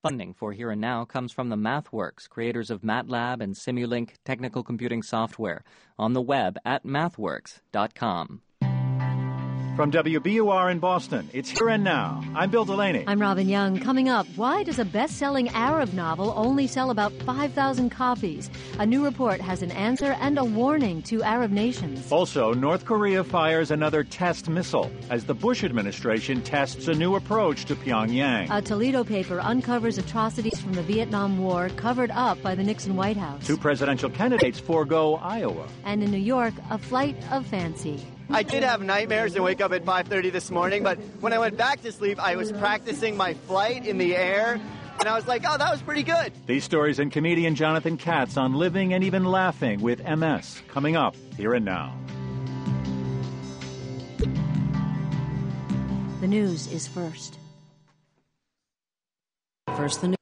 Funding for Here and Now comes from the MathWorks, creators of MATLAB and Simulink technical computing software, on the web at mathworks.com. From WBUR in Boston, it's Here and Now. I'm Bill Delaney. I'm Robin Young. Coming up, why does a best-selling Arab novel only sell about 5,000 copies? A new report has an answer and a warning to Arab nations. Also, North Korea fires another test missile as the Bush administration tests a new approach to Pyongyang. A Toledo paper uncovers atrocities from the Vietnam War covered up by the Nixon White House. Two presidential candidates forego Iowa. And in New York, a flight of fancy. I did have nightmares and wake up at 5:30 this morning, but when I went back to sleep, I was practicing my flight in the air, and I was like, oh, that was pretty good. These stories and comedian Jonathan Katz on living and even laughing with MS, coming up Here and Now. The news is first. First, the news.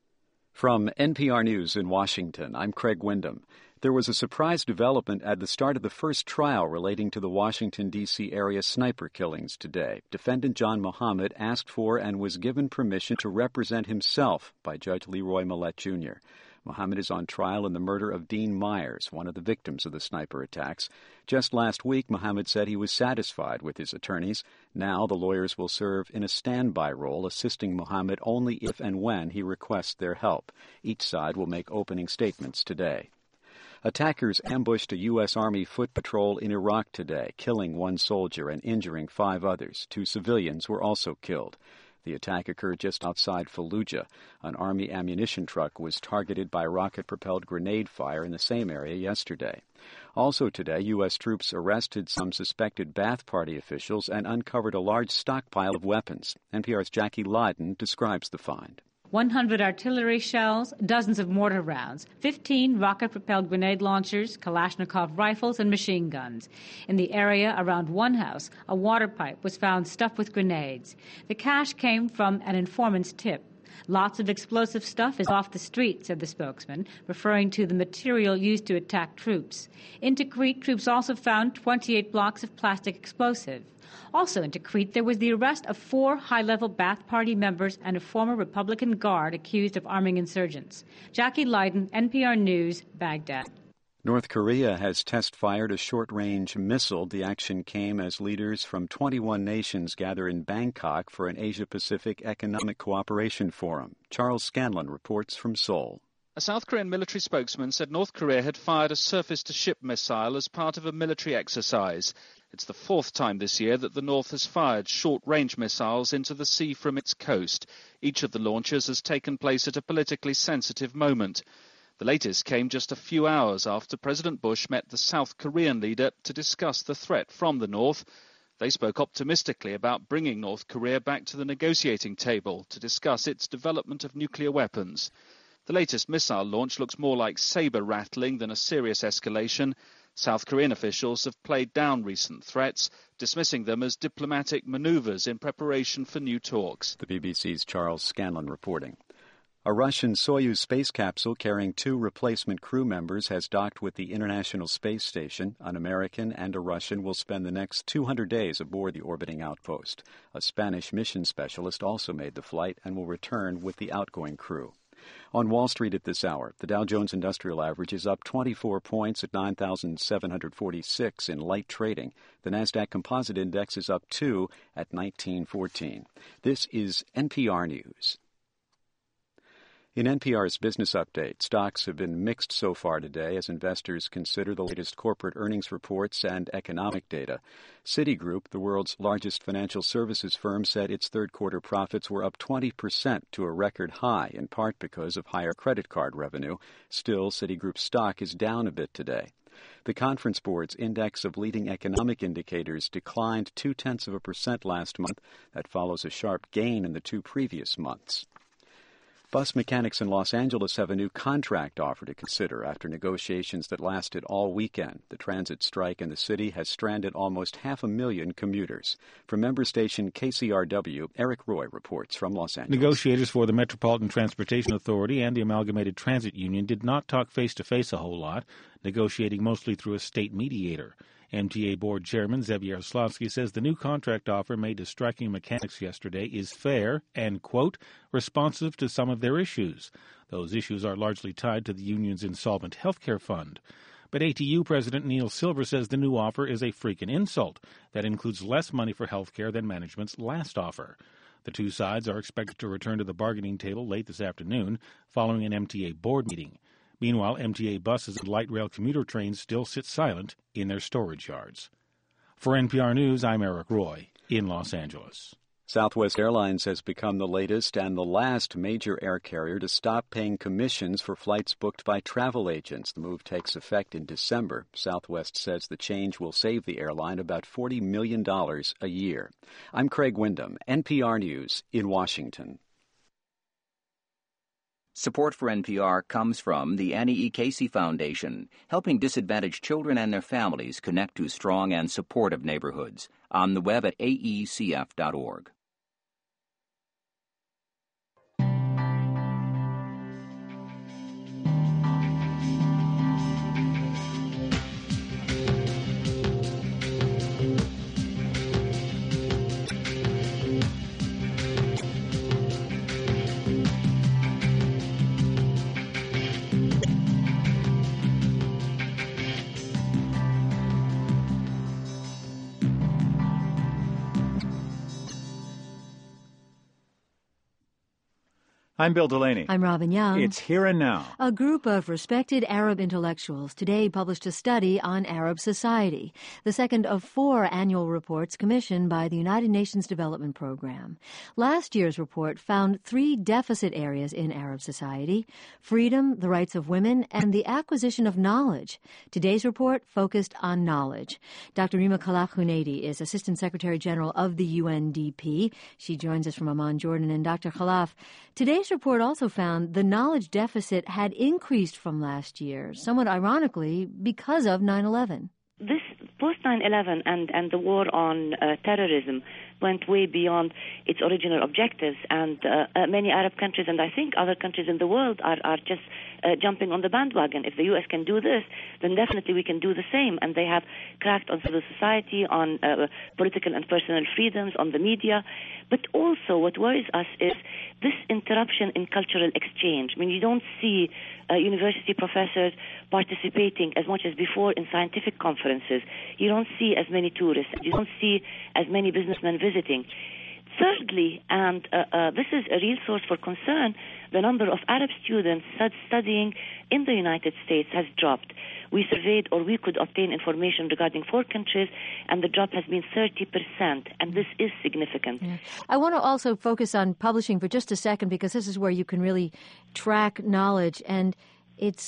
From NPR News in Washington, I'm Craig Windham. There was a surprise development at the start of the first trial relating to the Washington, D.C. area sniper killings today. Defendant John Muhammad asked for and was given permission to represent himself by Judge Leroy Millett, Jr. Muhammad is on trial in the murder of Dean Myers, one of the victims of the sniper attacks. Just last week, Muhammad said he was satisfied with his attorneys. Now the lawyers will serve in a standby role, assisting Muhammad only if and when he requests their help. Each side will make opening statements today. Attackers ambushed a U.S. Army foot patrol in Iraq today, killing one soldier and injuring 5 others. 2 civilians were also killed. The attack occurred just outside Fallujah. An Army ammunition truck was targeted by rocket-propelled grenade fire in the same area yesterday. Also today, U.S. troops arrested some suspected Ba'ath Party officials and uncovered a large stockpile of weapons. NPR's Jackie Leiden describes the find. 100 artillery shells, dozens of mortar rounds, 15 rocket-propelled grenade launchers, Kalashnikov rifles, and machine guns. In the area around one house, a water pipe was found stuffed with grenades. The cache came from an informant's tip. Lots of explosive stuff is off the street, said the spokesman, referring to the material used to attack troops. In Tikrit, troops also found 28 blocks of plastic explosive. Also in Tikrit, there was the arrest of 4 high-level Ba'ath Party members and a former Republican guard accused of arming insurgents. Jackie Leiden, NPR News, Baghdad. North Korea has test-fired a short-range missile. The action came as leaders from 21 nations gather in Bangkok for an Asia-Pacific Economic Cooperation Forum. Charles Scanlon reports from Seoul. A South Korean military spokesman said North Korea had fired a surface-to-ship missile as part of a military exercise. It's the 4th time this year that the North has fired short-range missiles into the sea from its coast. Each of the launches has taken place at a politically sensitive moment. The latest came just a few hours after President Bush met the South Korean leader to discuss the threat from the North. They spoke optimistically about bringing North Korea back to the negotiating table to discuss its development of nuclear weapons. The latest missile launch looks more like saber rattling than a serious escalation. South Korean officials have played down recent threats, dismissing them as diplomatic maneuvers in preparation for new talks. The BBC's Charles Scanlon reporting. A Russian Soyuz space capsule carrying 2 replacement crew members has docked with the International Space Station. An American and a Russian will spend the next 200 days aboard the orbiting outpost. A Spanish mission specialist also made the flight and will return with the outgoing crew. On Wall Street at this hour, the Dow Jones Industrial Average is up 24 points at 9,746 in light trading. The Nasdaq Composite Index is up 2 at 1914. This is NPR News. In NPR's Business Update, stocks have been mixed so far today as investors consider the latest corporate earnings reports and economic data. Citigroup, the world's largest financial services firm, said its third-quarter profits were up 20% to a record high, in part because of higher credit card revenue. Still, Citigroup's stock is down a bit today. The Conference Board's index of leading economic indicators declined 0.2% last month. That follows a sharp gain in the 2 previous months. Bus mechanics in Los Angeles have a new contract offer to consider after negotiations that lasted all weekend. The transit strike in the city has stranded almost 500,000 commuters. From member station KCRW, Eric Roy reports from Los Angeles. Negotiators for the Metropolitan Transportation Authority and the Amalgamated Transit Union did not talk face-to-face a whole lot, negotiating mostly through a state mediator. MTA board chairman Zev Yaroslavsky says the new contract offer made to striking mechanics yesterday is fair and, quote, responsive to some of their issues. Those issues are largely tied to the union's insolvent healthcare fund. But ATU President Neil Silver says the new offer is a freaking insult that includes less money for healthcare than management's last offer. The two sides are expected to return to the bargaining table late this afternoon following an MTA board meeting. Meanwhile, MTA buses and light rail commuter trains still sit silent in their storage yards. For NPR News, I'm Eric Roy in Los Angeles. Southwest Airlines has become the latest and the last major air carrier to stop paying commissions for flights booked by travel agents. The move takes effect in December. Southwest says the change will save the airline about $40 million a year. I'm Craig Windham, NPR News in Washington. Support for NPR comes from the Annie E. Casey Foundation, helping disadvantaged children and their families connect to strong and supportive neighborhoods. On the web at aecf.org. I'm Bill Delaney. I'm Robin Young. It's Here and Now. A group of respected Arab intellectuals today published a study on Arab society, the second of 4 annual reports commissioned by the United Nations Development Program. Last year's report found 3 deficit areas in Arab society: freedom, the rights of women, and the acquisition of knowledge. Today's report focused on knowledge. Dr. Rima Khalaf Huneidi is Assistant Secretary General of the UNDP. She joins us from Amman, Jordan. And Dr. Khalaf, today's report also found the knowledge deficit had increased from last year, somewhat ironically, because of 9/11. This post 9/11 and the war on terrorism went way beyond its original objectives, and many Arab countries, and I think other countries in the world, are just jumping on the bandwagon. If the U.S. can do this, then definitely we can do the same. And they have cracked on civil society, on political and personal freedoms, on the media. But also what worries us is this interruption in cultural exchange. I mean, you don't see university professors participating as much as before in scientific conferences. You don't see as many tourists. You don't see as many businessmen visiting. Thirdly, and this is a real source for concern, the number of Arab students studying in the United States has dropped. We surveyed, or we could obtain information regarding 4 countries, and the drop has been 30%, and this is significant. Yeah. I want to also focus on publishing for just a second, because this is where you can really track knowledge, and it's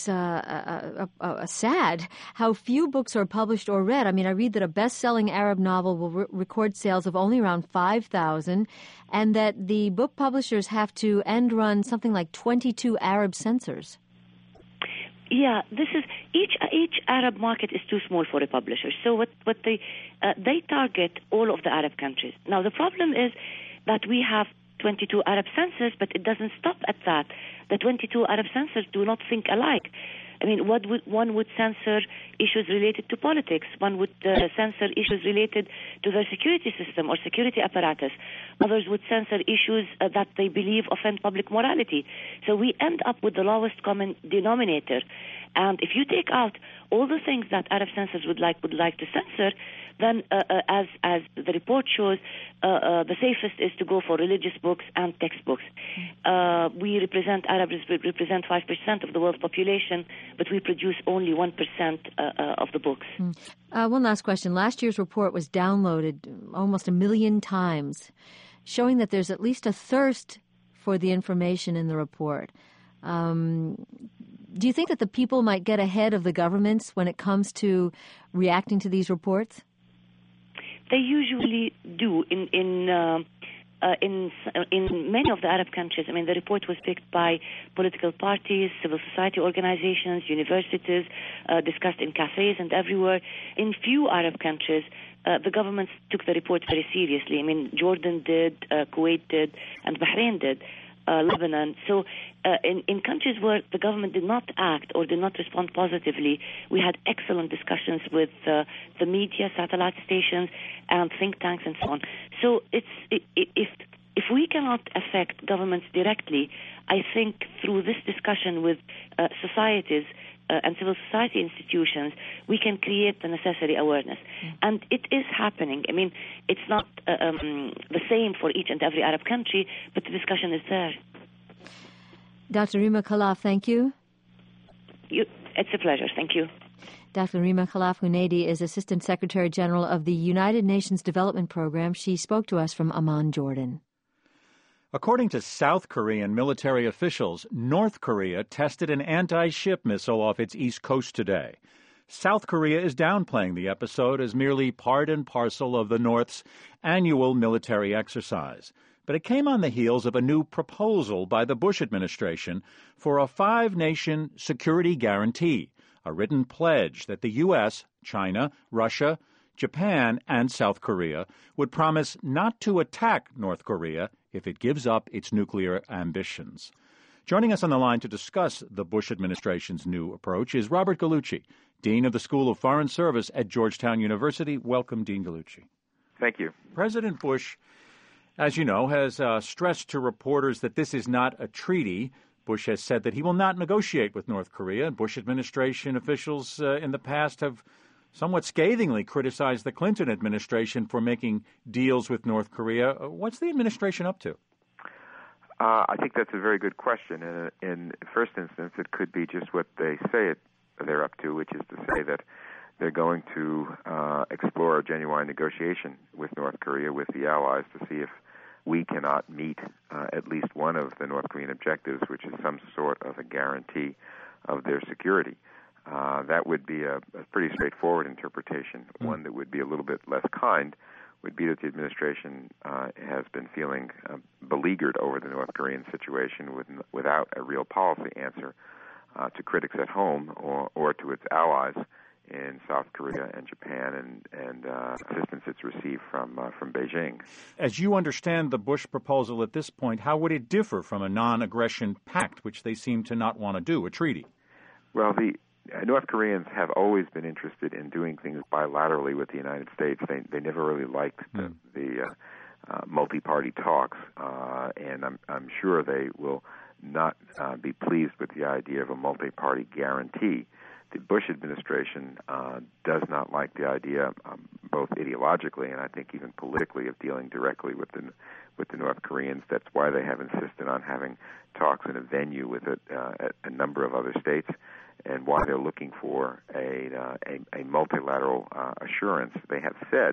sad how few books are published or read. I mean, I read that a best-selling Arab novel will record sales of only around 5,000, and that the book publishers have to end-run something like 22 Arab censors. Yeah, this is each Arab market is too small for a publisher. So what they target all of the Arab countries. Now the problem is that we have 22 Arab censors, but it doesn't stop at that. The 22 Arab censors do not think alike. I mean, one would censor issues related to politics. One would censor issues related to their security system or security apparatus. Others would censor issues that they believe offend public morality. So we end up with the lowest common denominator. And if you take out all the things that Arab censors would like to censor, then as the report shows, the safest is to go for religious books and textbooks. Arabs represent 5% of the world's population, but we produce only 1% of the books. One last question. Last year's report was downloaded almost 1 million times, showing that there's at least a thirst for the information in the report. Do you think that the people might get ahead of the governments when it comes to reacting to these reports? They usually do in many of the Arab countries. I mean, the report was picked by political parties, civil society organizations, universities, discussed in cafes and everywhere. In few Arab countries, the governments took the report very seriously. I mean, Jordan did, Kuwait did, and Bahrain did. Lebanon. So in countries where the government did not act or did not respond positively, we had excellent discussions with the media, satellite stations, and think tanks and so on. So if we cannot affect governments directly, I think through this discussion with societies and civil society institutions, we can create the necessary awareness. And it is happening. I mean, it's not the same for each and every Arab country, but the discussion is there. Dr. Rima Khalaf, thank you. It's a pleasure. Thank you. Dr. Rima Khalaf Huneidi is Assistant Secretary General of the United Nations Development Program. She spoke to us from Amman, Jordan. According to South Korean military officials, North Korea tested an anti-ship missile off its east coast today. South Korea is downplaying the episode as merely part and parcel of the North's annual military exercise. But it came on the heels of a new proposal by the Bush administration for a 5-nation security guarantee, a written pledge that the U.S., China, Russia, Japan, and South Korea would promise not to attack North Korea if it gives up its nuclear ambitions. Joining us on the line to discuss the Bush administration's new approach is Robert Gallucci, Dean of the School of Foreign Service at Georgetown University. Welcome, Dean Gallucci. Thank you. President Bush, as you know, has stressed to reporters that this is not a treaty. Bush has said that he will not negotiate with North Korea. Bush administration officials in the past have somewhat scathingly criticized the Clinton administration for making deals with North Korea. What's the administration up to? I think that's a very good question. In first instance, it could be just what they say they're up to, which is to say that they're going to explore a genuine negotiation with North Korea, with the allies, to see if we cannot meet at least one of the North Korean objectives, which is some sort of a guarantee of their security. That would be a pretty straightforward interpretation. One that would be a little bit less kind would be that the administration has been feeling beleaguered over the North Korean situation without a real policy answer to critics at home or to its allies in South Korea and Japan and assistance it's received from Beijing. As you understand the Bush proposal at this point, how would it differ from a non-aggression pact, which they seem to not want to do, a treaty? Well, the North Koreans have always been interested in doing things bilaterally with the United States. They never really liked the multi-party talks, and I'm sure they will not be pleased with the idea of a multi-party guarantee. The Bush administration does not like the idea, both ideologically and I think even politically, of dealing directly with the North Koreans. That's why they have insisted on having talks in a venue with a number of other states, and why they're looking for a multilateral assurance. They have said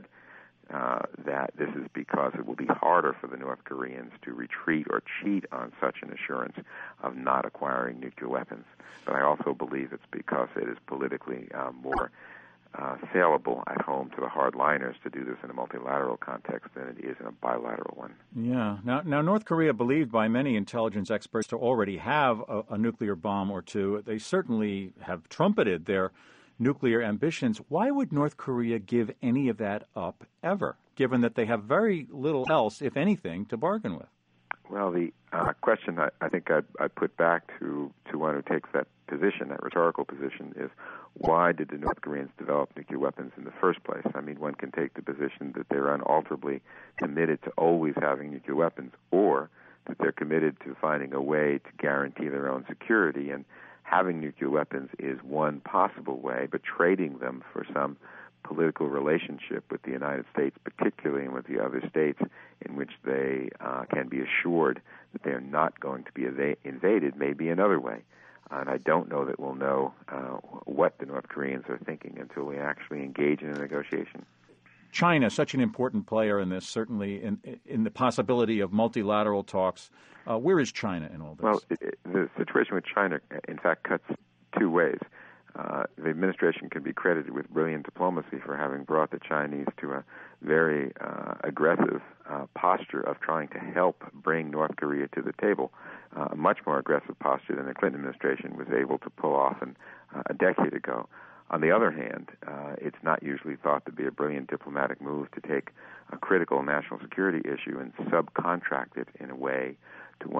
that this is because it will be harder for the North Koreans to retreat or cheat on such an assurance of not acquiring nuclear weapons. But I also believe it's because it is politically more saleable at home to the hardliners to do this in a multilateral context than it is in a bilateral one. Yeah. Now North Korea, believed by many intelligence experts to already have a nuclear bomb or two, they certainly have trumpeted their nuclear ambitions. Why would North Korea give any of that up ever, given that they have very little else, if anything, to bargain with? Well, the question I think I'd put back to one who takes that position, that rhetorical position, is why did the North Koreans develop nuclear weapons in the first place? I mean, one can take the position that they're unalterably committed to always having nuclear weapons, or that they're committed to finding a way to guarantee their own security, and having nuclear weapons is one possible way, but trading them for some political relationship with the United States, particularly with the other states, in which they can be assured that they are not going to be invaded, may be another way. And I don't know that we'll know what the North Koreans are thinking until we actually engage in a negotiation. China, such an important player in this, certainly in the possibility of multilateral talks. Where is China in all this? Well, the situation with China, in fact, cuts two ways. The administration can be credited with brilliant diplomacy for having brought the Chinese to a very aggressive posture of trying to help bring North Korea to the table, a much more aggressive posture than the Clinton administration was able to pull off a decade ago. On the other hand, it's not usually thought to be a brilliant diplomatic move to take a critical national security issue and subcontract it in a way to one's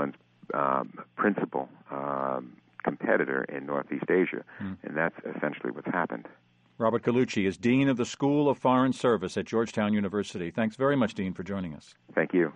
principal competitor in Northeast Asia, and that's essentially what's happened. Robert Gallucci is Dean of the School of Foreign Service at Georgetown University. Thanks very much, Dean, for joining us. Thank you.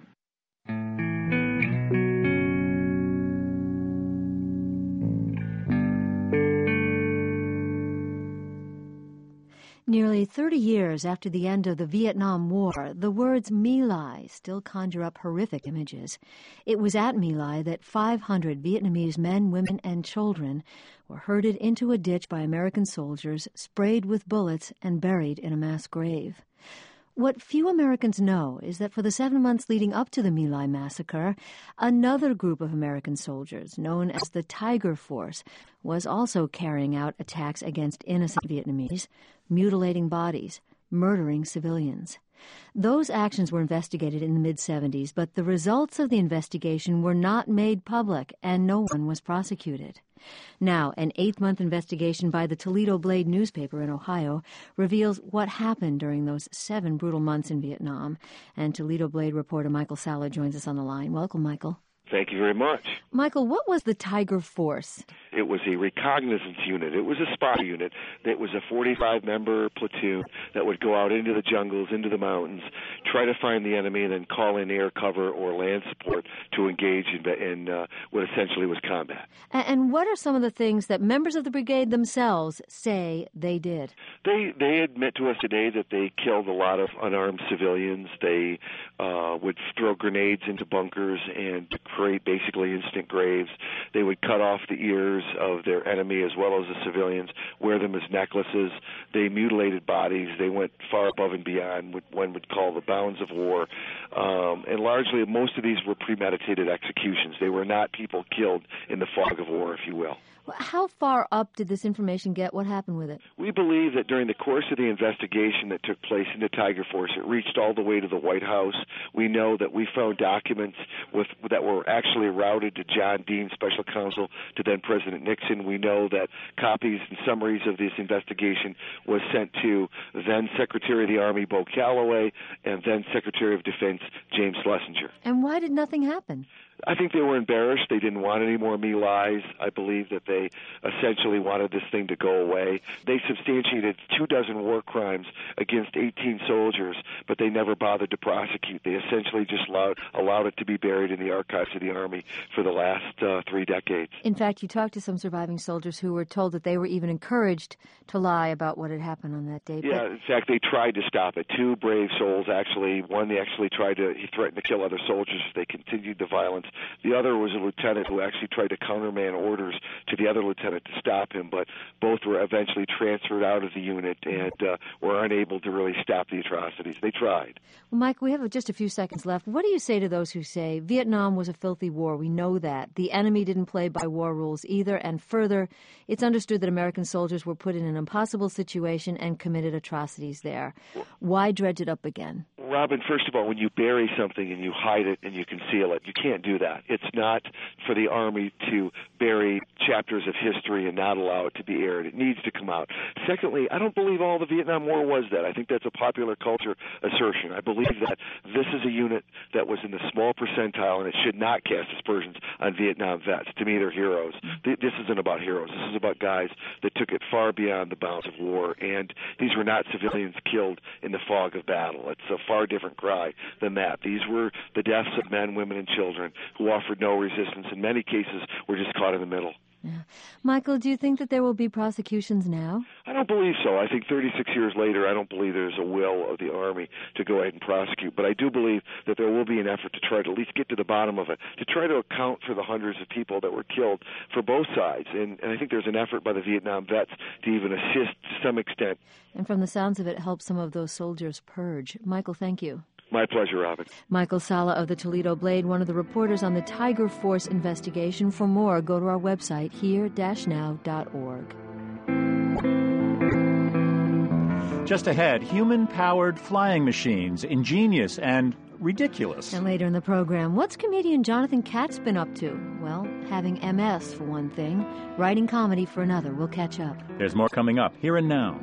Nearly 30 years after the end of the Vietnam War, the words My Lai still conjure up horrific images. It was at My Lai that 500 Vietnamese men, women, and children were herded into a ditch by American soldiers, sprayed with bullets, and buried in a mass grave. What few Americans know is that for the 7 months leading up to the My Lai massacre, another group of American soldiers, known as the Tiger Force, was also carrying out attacks against innocent Vietnamese, mutilating bodies, murdering civilians. Those actions were investigated in the mid-'70s, but the results of the investigation were not made public, and no one was prosecuted. Now, an 8-month investigation by the Toledo Blade newspaper in Ohio reveals what happened during those 7 brutal months in Vietnam. And Toledo Blade reporter Michael Sala joins us on the line. Welcome, Michael. Thank you very much. Michael, what was the Tiger Force? It was a reconnaissance unit. It was a spy unit. It was a 45-member platoon that would go out into the jungles, into the mountains, try to find the enemy, and then call in air cover or land support to engage in what essentially was combat. And what are some of the things that members of the brigade themselves say they did? They admit to us today that they killed a lot of unarmed civilians. They would throw grenades into bunkers and create basically instant graves. They would cut off the ears of their enemy as well as the civilians, wear them as necklaces. They mutilated bodies. They went far above and beyond what one would call the bounds of war. And largely, most of these were premeditated executions. They were not people killed in the fog of war, if you will. How far up did this information get? What happened with it? We believe that during the course of the investigation that took place into Tiger Force, it reached all the way to the White House. We know that we found documents that were actually routed to John Dean, special counsel to then President Nixon. We know that copies and summaries of this investigation was sent to then Secretary of the Army Bo Calloway and then Secretary of Defense James Schlesinger. And why did nothing happen? I think they were embarrassed. They didn't want any more My Lais. I believe that they essentially wanted this thing to go away. They substantiated 24 war crimes against 18 soldiers, but they never bothered to prosecute. They essentially just allowed it to be buried in the archives of the Army for the last 3 decades. In fact, you talked to some surviving soldiers who were told that they were even encouraged to lie about what had happened on that date. Yeah, in fact, they tried to stop it. 2 brave souls, actually. One, he threatened to kill other soldiers if they continued the violence. The other was a lieutenant who actually tried to countermand orders to the other lieutenant to stop him, but both were eventually transferred out of the unit and were unable to really stop the atrocities. They tried. Well, Mike, we have just a few seconds left. What do you say to those who say Vietnam was a filthy war? We know that. The enemy didn't play by war rules either, and further, it's understood that American soldiers were put in an impossible situation and committed atrocities there. Why dredge it up again? Robin, first of all, when you bury something and you hide it and you conceal it, you can't do that. It's not for the Army to bury chapters of history and not allow it to be aired. It needs to come out. Secondly, I don't believe all the Vietnam War was that. I think that's a popular culture assertion. I believe that this is a unit that was in the small percentile, and it should not cast aspersions on Vietnam vets. To me, they're heroes. This isn't about heroes. This is about guys that took it far beyond the bounds of war, and these were not civilians killed in the fog of battle. It's a far different cry than that. These were the deaths of men, women, and children who offered no resistance. In many cases, were just caught in the middle. Yeah. Michael, do you think that there will be prosecutions now? I don't believe so. I think 36 years later, I don't believe there's a will of the Army to go ahead and prosecute. But I do believe that there will be an effort to try to at least get to the bottom of it, to try to account for the hundreds of people that were killed for both sides. And I think there's an effort by the Vietnam vets to even assist to some extent. And from the sounds of it, help some of those soldiers purge. Michael, thank you. My pleasure, Robin. Michael Sala of the Toledo Blade, one of the reporters on the Tiger Force investigation. For more, go to our website, here-now.org. Just ahead, human-powered flying machines, ingenious and ridiculous. And later in the program, what's comedian Jonathan Katz been up to? Well, having MS for one thing, writing comedy for another. We'll catch up. There's more coming up, here and now.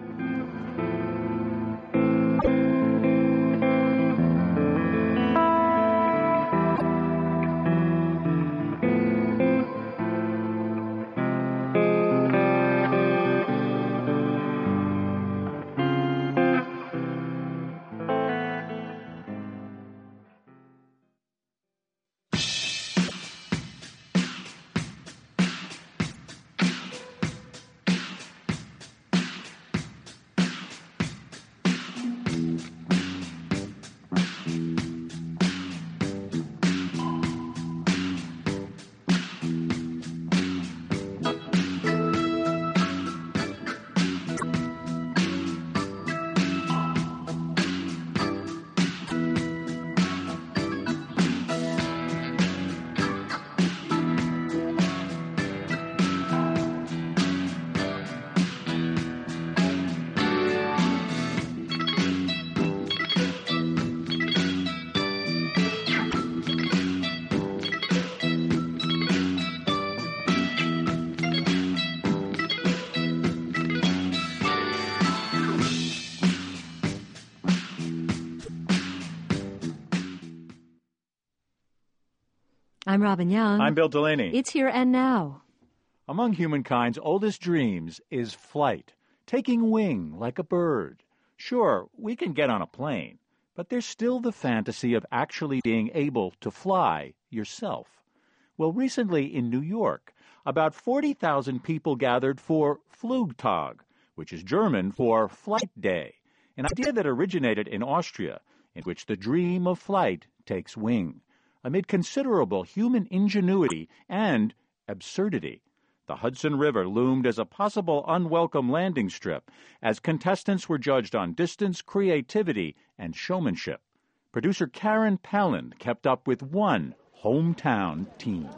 I'm Robin Young. I'm Bill Delaney. It's Here and Now. Among humankind's oldest dreams is flight, taking wing like a bird. Sure, we can get on a plane, but there's still the fantasy of actually being able to fly yourself. Well, recently in New York, about 40,000 people gathered for Flugtag, which is German for Flight Day, an idea that originated in Austria, in which the dream of flight takes wing, amid considerable human ingenuity and absurdity. The Hudson River loomed as a possible unwelcome landing strip as contestants were judged on distance, creativity, and showmanship. Producer Karen Palin kept up with one hometown team.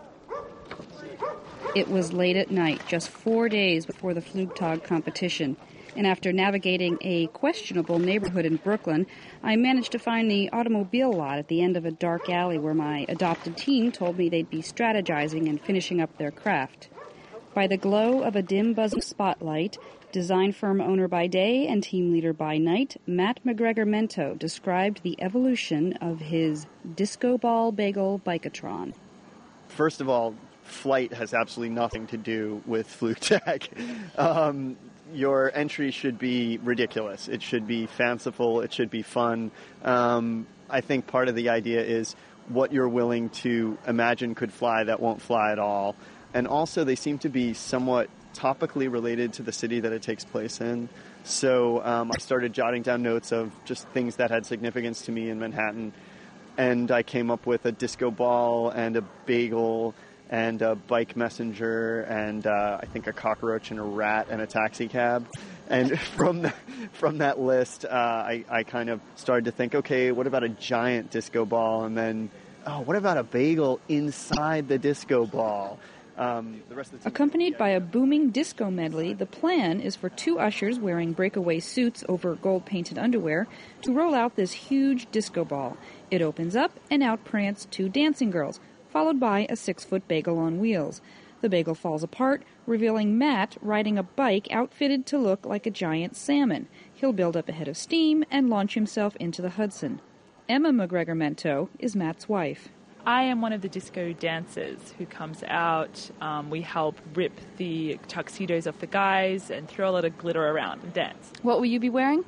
It was late at night, just 4 days before the Flugtag competition. And after navigating a questionable neighborhood in Brooklyn, I managed to find the automobile lot at the end of a dark alley where my adopted team told me they'd be strategizing and finishing up their craft. By the glow of a dim buzzing spotlight, design firm owner by day and team leader by night, Matt McGregor-Mento described the evolution of his disco ball bagel biketron. First of all, flight has absolutely nothing to do with Flugtag. Your entry should be ridiculous. It should be fanciful. It should be fun. I think part of the idea is what you're willing to imagine could fly that won't fly at all. And also, they seem to be somewhat topically related to the city that it takes place in. So I started jotting down notes of just things that had significance to me in Manhattan. And I came up with a disco ball and a bagel and a bike messenger and I think a cockroach and a rat and a taxi cab. And from that list, I kind of started to think, okay, what about a giant disco ball? And then, what about a bagel inside the disco ball? Accompanied by a booming disco medley, the plan is for two ushers wearing breakaway suits over gold-painted underwear to roll out this huge disco ball. It opens up, and out prance two dancing girls, followed by a 6-foot bagel on wheels. The bagel falls apart, revealing Matt riding a bike outfitted to look like a giant salmon. He'll build up a head of steam and launch himself into the Hudson. Emma McGregor-Mento is Matt's wife. I am one of the disco dancers who comes out. We help rip the tuxedos off the guys and throw a lot of glitter around and dance. What will you be wearing?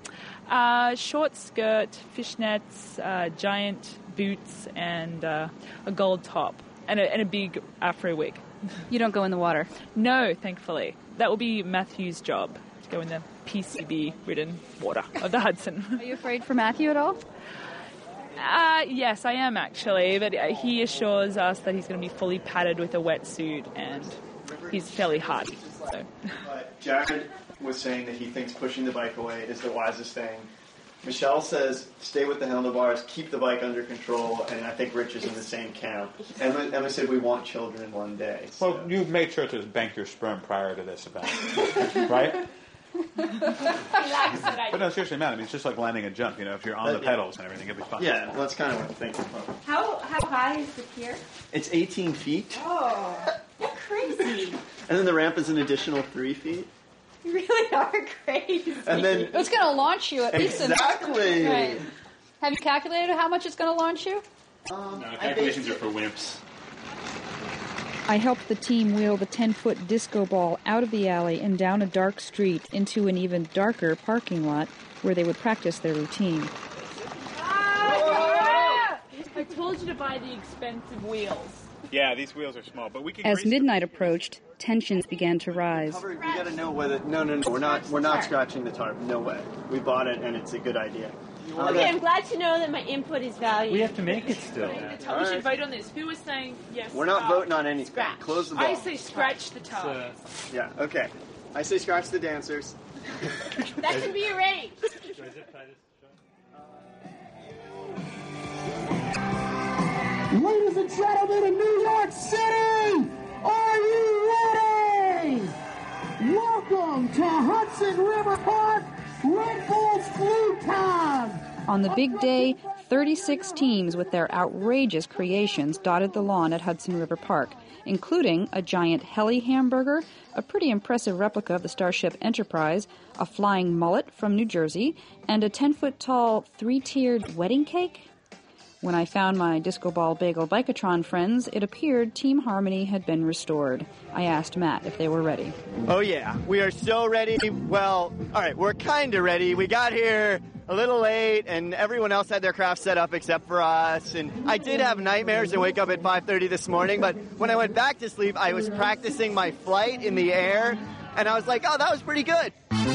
Short skirt, fishnets, giant boots, and a gold top, and a big afro wig. You don't go in the water? No, thankfully. That will be Matthew's job, to go in the PCB-ridden water of the Hudson. Are you afraid for Matthew at all? Yes, I am actually, but he assures us that he's going to be fully padded with a wetsuit, and he's fairly hardy. So. Jared was saying that he thinks pushing the bike away is the wisest thing. Michelle says stay with the handlebars, keep the bike under control, and I think Rich is in the same camp. Emma said we want children one day. So. Well, you've made sure to bank your sperm prior to this event, right? But no, seriously, man, I mean, it's just like landing a jump, if you're on the pedals and everything, it'll be fun. Yeah, well, that's kind of what I'm thinking. How high is the pier? It's 18 feet. Oh, you're crazy. And then the ramp is an additional 3 feet. You really are crazy. And then it's going to launch you at least. Exactly. Right. Have you calculated how much it's going to launch you? No, calculations are for wimps. I helped the team wheel the 10-foot disco ball out of the alley and down a dark street into an even darker parking lot where they would practice their routine. I told you to buy the expensive wheels. Yeah, these wheels are small, but we can. As midnight approached, tensions began to rise. We got to know whether. No, we're not scratching the tarp. No way. We bought it, and it's a good idea. Okay, I'm glad to know that my input is valued. We have to make it still. We should vote on this. Who was saying yes? We're not voting on anything. Scratch. Close the ball. I say scratch the tarp. Yeah. Okay. I say scratch the dancers. That can be arranged. Ladies and gentlemen of New York City, are you ready? Welcome to Hudson River Park, Red Bull's Flugtag. On the big day, 36 teams with their outrageous creations dotted the lawn at Hudson River Park, including a giant heli hamburger, a pretty impressive replica of the Starship Enterprise, a flying mullet from New Jersey, and a 10-foot-tall, 3-tiered wedding cake. When I found my Disco Ball Bagel Biketron friends, it appeared Team Harmony had been restored. I asked Matt if they were ready. Oh yeah, we are so ready. Well, all right, we're kind of ready. We got here a little late, and everyone else had their craft set up except for us. And I did have nightmares and wake up at 5:30 this morning, but when I went back to sleep, I was practicing my flight in the air, and I was like, oh, that was pretty good.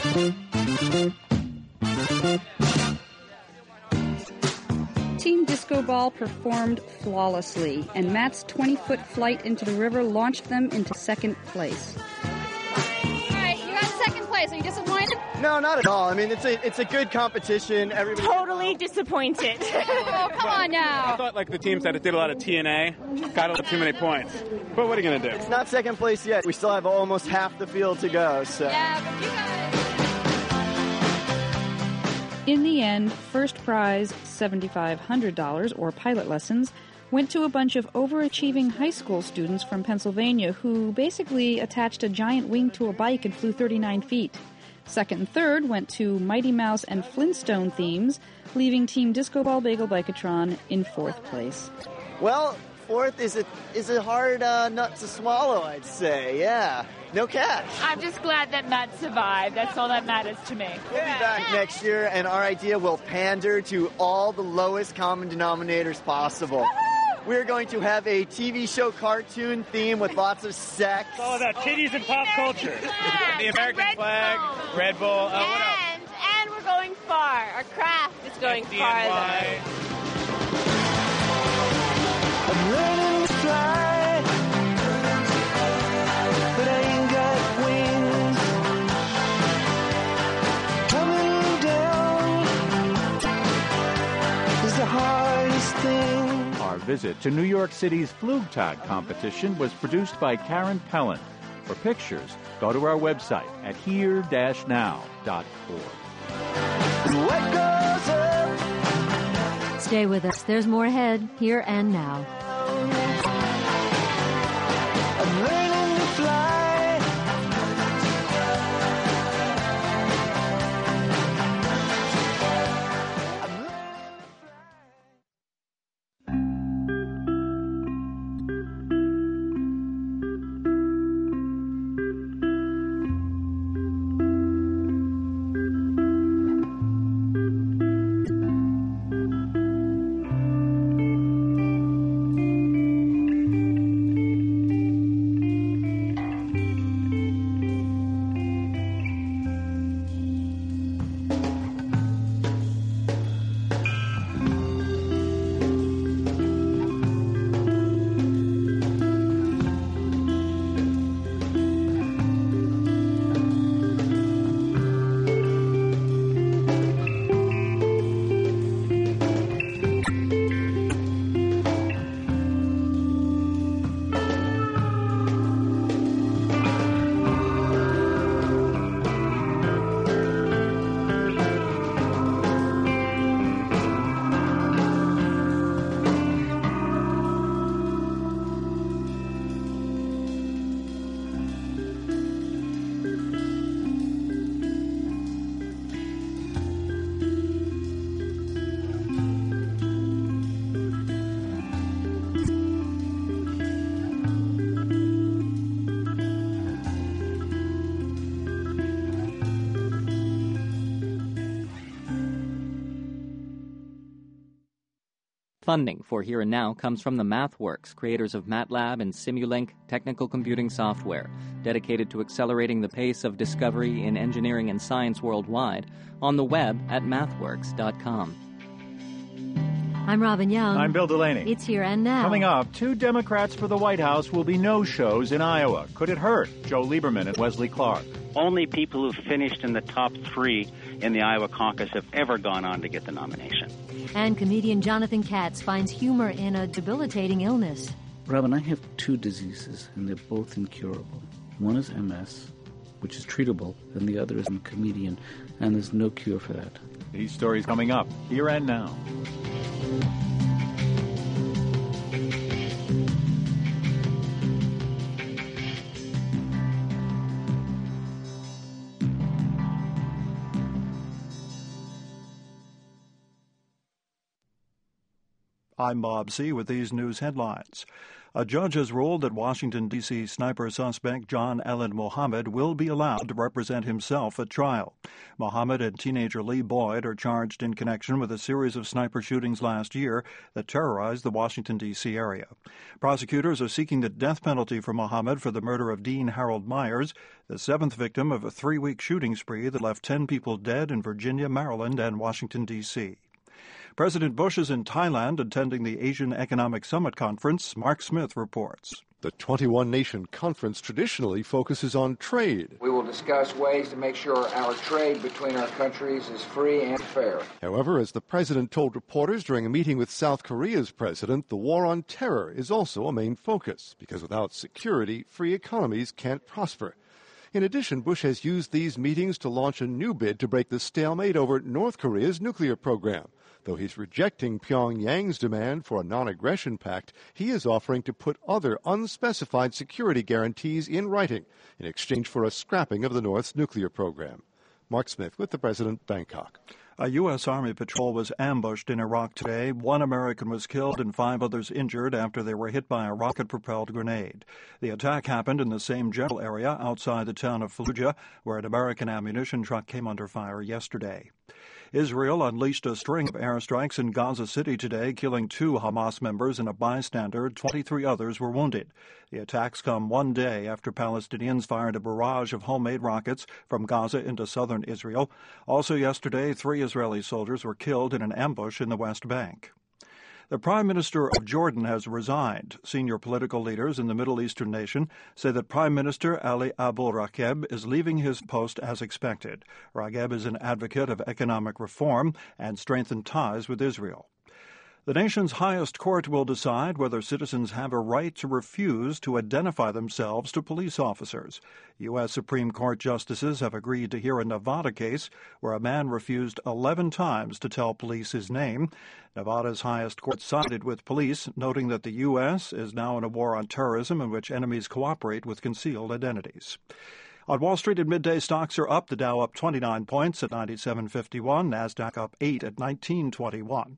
Team Disco Ball performed flawlessly, and Matt's 20-foot flight into the river launched them into second place. All right, you got second place. Are you disappointed? No, not at all. I mean, it's a good competition. Everybody Totally disappointed. Oh, come on now. I thought like the teams that did a lot of TNA got a little too many points. But what are you going to do? It's not second place yet. We still have almost half the field to go. So. Yeah, but you guys... In the end, first prize, $7,500, or pilot lessons, went to a bunch of overachieving high school students from Pennsylvania who basically attached a giant wing to a bike and flew 39 feet. Second and third went to Mighty Mouse and Flintstone themes, leaving Team Disco Ball Bagel Biketron in fourth place. Well, fourth is a hard nut to swallow, I'd say. Yeah, no cash. I'm just glad that Matt survived. That's all that matters to me. We'll be back next year, and our idea will pander to all the lowest common denominators possible. We're going to have a TV show cartoon theme with lots of sex. It's all about titties and pop culture. The American flag, Red Bull, what else? And we're going far. Our craft is going farther. I'm learning to fly, but I ain't got wings. Coming down is the hardest thing. Our visit to New York City's Flugtag competition was produced by Karen Pellin. For pictures, go to our website at here-now.org. What goes up? Stay with us. There's more ahead, here and now. I'm learning to fly. Funding for Here and Now comes from the MathWorks, creators of MATLAB and Simulink technical computing software, dedicated to accelerating the pace of discovery in engineering and science worldwide, on the web at mathworks.com. I'm Robin Young. I'm Bill Delaney. It's Here and Now. Coming up, 2 Democrats for the White House will be no-shows in Iowa. Could it hurt? Joe Lieberman and Wesley Clark. Only people who've finished in the top 3 in the Iowa caucus have ever gone on to get the nomination. And comedian Jonathan Katz finds humor in a debilitating illness. Robin, I have 2 diseases, and they're both incurable. One is MS, which is treatable, and the other is I'm a comedian, and there's no cure for that. These stories coming up, Here and Now. I'm Bob C. with these news headlines. A judge has ruled that Washington, D.C. sniper suspect John Allen Mohammed will be allowed to represent himself at trial. Mohammed and teenager Lee Boyd are charged in connection with a series of sniper shootings last year that terrorized the Washington, D.C. area. Prosecutors are seeking the death penalty for Mohammed for the murder of Dean Harold Myers, the seventh victim of a 3-week shooting spree that left 10 people dead in Virginia, Maryland, and Washington, D.C. President Bush is in Thailand attending the Asian Economic Summit Conference. Mark Smith reports. The 21-nation conference traditionally focuses on trade. We will discuss ways to make sure our trade between our countries is free and fair. However, as the president told reporters during a meeting with South Korea's president, the war on terror is also a main focus, because without security, free economies can't prosper. In addition, Bush has used these meetings to launch a new bid to break the stalemate over North Korea's nuclear program. Though he's rejecting Pyongyang's demand for a non-aggression pact, he is offering to put other unspecified security guarantees in writing in exchange for a scrapping of the North's nuclear program. Mark Smith with the President, Bangkok. A U.S. Army patrol was ambushed in Iraq today. 1 American was killed and 5 others injured after they were hit by a rocket-propelled grenade. The attack happened in the same general area outside the town of Fallujah, where an American ammunition truck came under fire yesterday. Israel unleashed a string of airstrikes in Gaza City today, killing 2 Hamas members and a bystander. 23 others were wounded. The attacks come one day after Palestinians fired a barrage of homemade rockets from Gaza into southern Israel. Also yesterday, 3 Israeli soldiers were killed in an ambush in the West Bank. The Prime Minister of Jordan has resigned. Senior political leaders in the Middle Eastern nation say that Prime Minister Ali Abdul-Ragheb is leaving his post as expected. Ragheb is an advocate of economic reform and strengthened ties with Israel. The nation's highest court will decide whether citizens have a right to refuse to identify themselves to police officers. U.S. Supreme Court justices have agreed to hear a Nevada case where a man refused 11 times to tell police his name. Nevada's highest court sided with police, noting that the U.S. is now in a war on terrorism in which enemies cooperate with concealed identities. On Wall Street at midday, stocks are up. The Dow up 29 points at 97.51. NASDAQ up 8 at 19.21.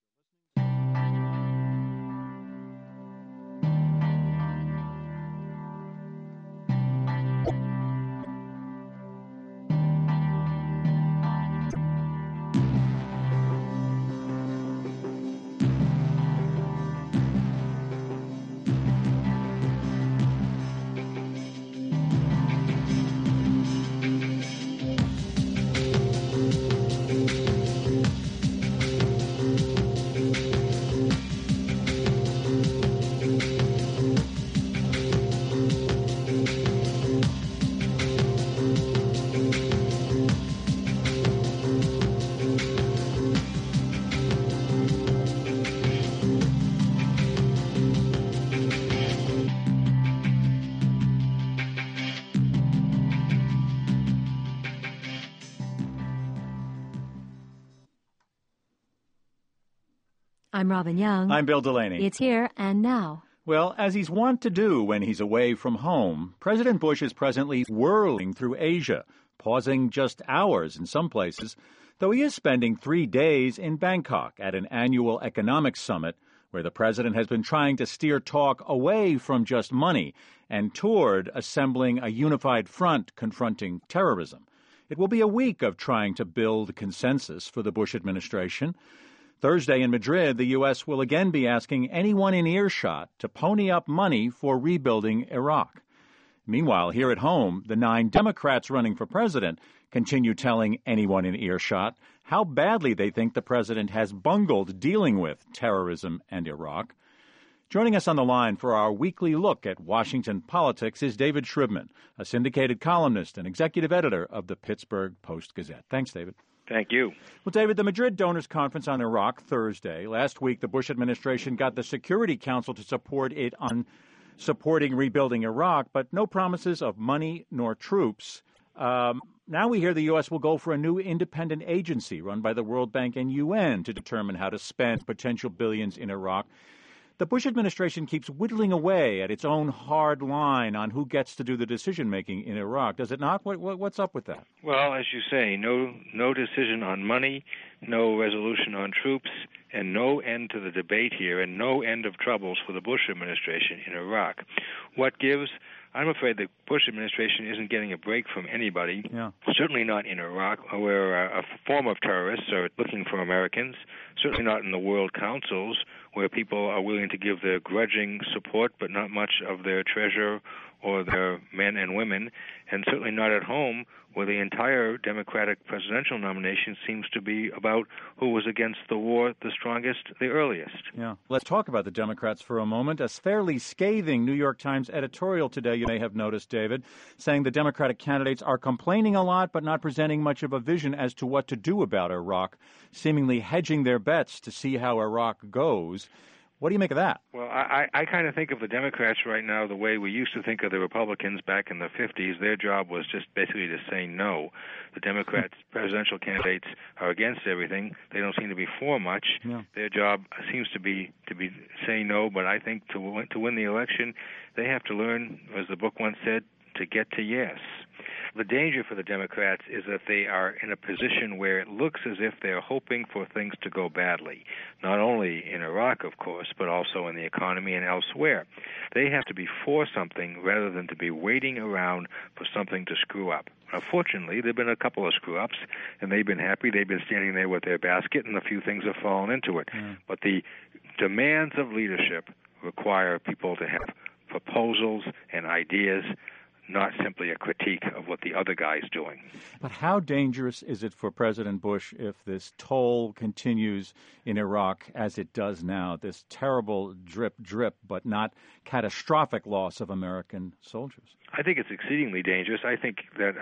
I'm Robin Young. I'm Bill Delaney. It's Here and Now. Well, as he's wont to do when he's away from home, President Bush is presently whirling through Asia, pausing just hours in some places, though he is spending 3 days in Bangkok at an annual economic summit where the president has been trying to steer talk away from just money and toward assembling a unified front confronting terrorism. It will be a week of trying to build consensus for the Bush administration. Thursday in Madrid, the U.S. will again be asking anyone in earshot to pony up money for rebuilding Iraq. Meanwhile, here at home, the 9 Democrats running for president continue telling anyone in earshot how badly they think the president has bungled dealing with terrorism and Iraq. Joining us on the line for our weekly look at Washington politics is David Shribman, a syndicated columnist and executive editor of the Pittsburgh Post-Gazette. Thanks, David. Thank you. Well, David, the Madrid Donors Conference on Iraq Thursday. Last week, the Bush administration got the Security Council to support it on supporting rebuilding Iraq, but no promises of money nor troops. Now we hear the U.S. will go for a new independent agency run by the World Bank and UN to determine how to spend potential billions in Iraq. The Bush administration keeps whittling away at its own hard line on who gets to do the decision-making in Iraq. Does it not? What's up with that? Well, as you say, no decision on money, no resolution on troops, and no end to the debate here, and no end of troubles for the Bush administration in Iraq. What gives? I'm afraid the Bush administration isn't getting a break from anybody, certainly not in Iraq, where a form of terrorists are looking for Americans, certainly not in the world councils, where people are willing to give their grudging support but not much of their treasure or their men and women, and certainly not at home, where the entire Democratic presidential nomination seems to be about who was against the war the strongest, the earliest. Yeah. Let's talk about the Democrats for a moment. A fairly scathing New York Times editorial today, you may have noticed, David, saying the Democratic candidates are complaining a lot but not presenting much of a vision as to what to do about Iraq, seemingly hedging their bets to see how Iraq goes. What do you make of that? Well, I kind of think of the Democrats right now the way we used to think of the Republicans back in the 50s. Their job was just basically to say no. The Democrats' presidential candidates are against everything. They don't seem to be for much. Yeah. Their job seems to be saying no, but I think to win the election, they have to learn, as the book once said, to get to yes. The danger for the Democrats is that they are in a position where it looks as if they're hoping for things to go badly, not only in Iraq, of course, but also in the economy and elsewhere. They have to be for something rather than to be waiting around for something to screw up. Now, fortunately, there have been a couple of screw-ups, and they've been happy. They've been standing there with their basket, and a few things have fallen into it. But the demands of leadership require people to have proposals and ideas, not simply a critique of what the other guy's doing. But how dangerous is it for President Bush if this toll continues in Iraq as it does now, this terrible drip, but not catastrophic loss of American soldiers? I think it's exceedingly dangerous. I think that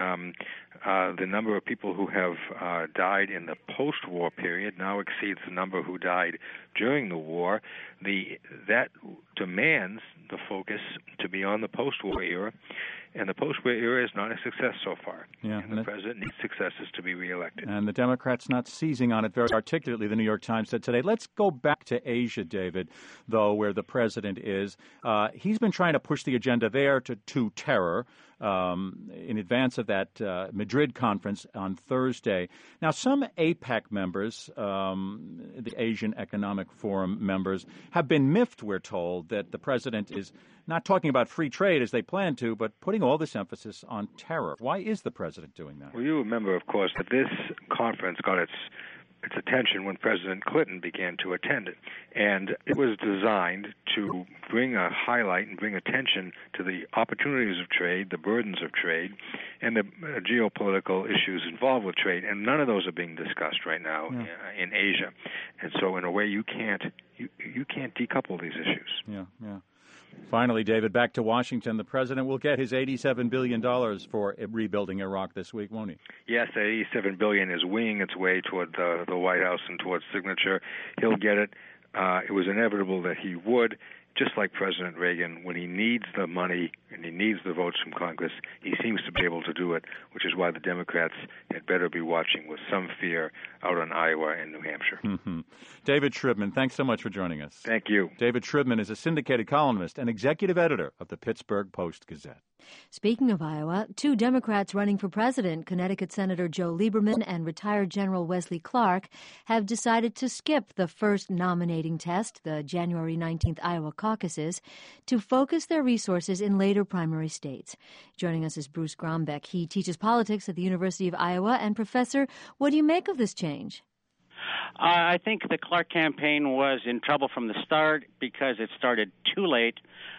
the number of people who have died in the post-war period now exceeds the number who died during the war. That demands the focus to be on the post-war era, and the post-war era is not a success so far. Yeah, and the president needs successes to be reelected. And the Democrats not seizing on it very articulately, the New York Times said today. Let's go back to Asia, David, though, where the president is. He's been trying to push the agenda there to terror in advance of that Madrid conference on Thursday. Now, some APEC members, the Asian Economic Forum members, have been miffed, we're told, that the president is not talking about free trade as they plan to, but putting all this emphasis on terror. Why is the president doing that? Well, you remember, of course, that this conference got its attention when President Clinton began to attend it. And it was designed to bring a highlight and bring attention to the opportunities of trade, the burdens of trade, and the geopolitical issues involved with trade. And none of those are being discussed right now in Asia. And so in a way you can't decouple these issues. Yeah. Finally, David, back to Washington. The president will get his $87 billion for rebuilding Iraq this week, won't he? Yes, that $87 billion is winging its way toward the White House and towards signature. He'll get it. It was inevitable that he would. Just like President Reagan, when he needs the money and he needs the votes from Congress, he seems to be able to do it, which is why the Democrats had better be watching with some fear out on Iowa and New Hampshire. Mm-hmm. David Shribman, thanks so much for joining us. Thank you. David Shribman is a syndicated columnist and executive editor of the Pittsburgh Post-Gazette. Speaking of Iowa, two Democrats running for president, Connecticut Senator Joe Lieberman and retired General Wesley Clark, have decided to skip the first nominating test, the January 19th Iowa caucuses, to focus their resources in later primary states. Joining us is Bruce Grombeck. He teaches politics at the University of Iowa. And, Professor, what do you make of this change? I think the Clark campaign was in trouble from the start because it started too late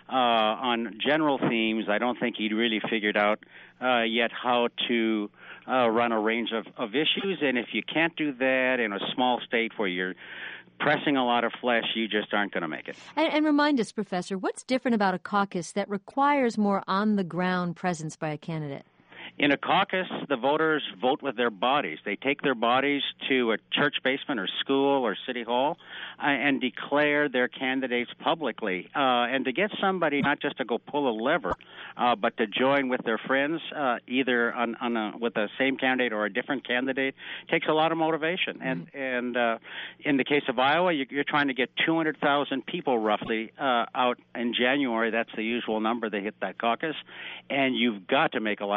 on general themes. I don't think he'd really figured out yet how to run a range of issues. And if you can't do that in a small state where you're pressing a lot of flesh, you just aren't going to make it. And remind us, Professor, what's different about a caucus that requires more on-the-ground presence by a candidate? In a caucus, the voters vote with their bodies. They take their bodies to a church basement or school or city hall and declare their candidates publicly. And to get somebody not just to go pull a lever, but to join with their friends, either with the same candidate or a different candidate, takes a lot of motivation. Mm-hmm. And in the case of Iowa, you're trying to get 200,000 people roughly out in January. That's the usual number they hit that caucus. And you've got to make a lot of contact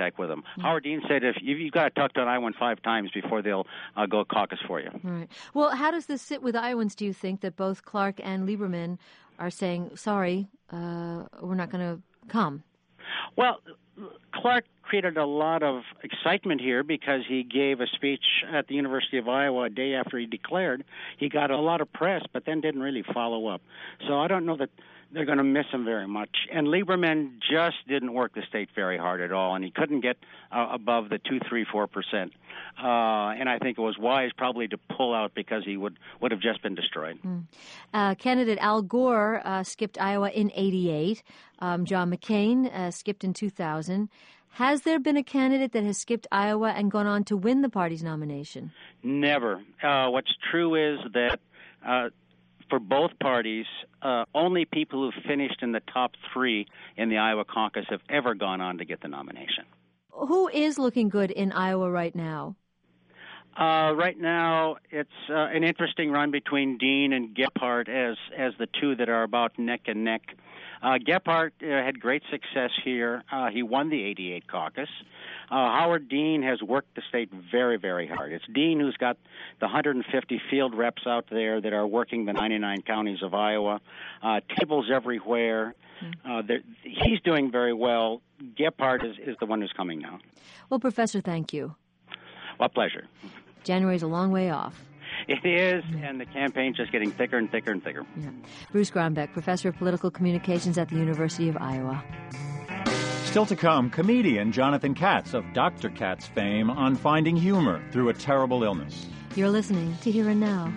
contact with them. Howard Dean said if you've got to talk to an Iowan 5 times before they'll go caucus for you. Right. Well, how does this sit with Iowans, do you think, that both Clark and Lieberman are saying, sorry, we're not going to come? Well, Clark created a lot of excitement here because he gave a speech at the University of Iowa a day after he declared. He got a lot of press, but then didn't really follow up. So I don't know that they're going to miss him very much. And Lieberman just didn't work the state very hard at all, and he couldn't get above the 2, 3, 4%. And I think it was wise probably to pull out because he would have just been destroyed. Candidate Al Gore skipped Iowa in '88. John McCain skipped in 2000. Has there been a candidate that has skipped Iowa and gone on to win the party's nomination? Never. What's true is that for both parties, only people who finished in the top 3 in the Iowa caucus have ever gone on to get the nomination. Who is looking good in Iowa right now? Right now, it's an interesting run between Dean and Gephardt as the two that are about neck and neck. Gephardt had great success here. He won the '88 caucus. Howard Dean has worked the state very, very hard. It's Dean who's got the 150 field reps out there that are working the 99 counties of Iowa. Tables everywhere. He's doing very well. Gephardt is the one who's coming now. Well, Professor, thank you. Well, pleasure. January's a long way off. It is, and the campaign's just getting thicker and thicker and thicker. Yeah. Bruce Grombeck, Professor of Political Communications at the University of Iowa. Still to come, comedian Jonathan Katz of Dr. Katz fame on finding humor through a terrible illness. You're listening to Here and Now.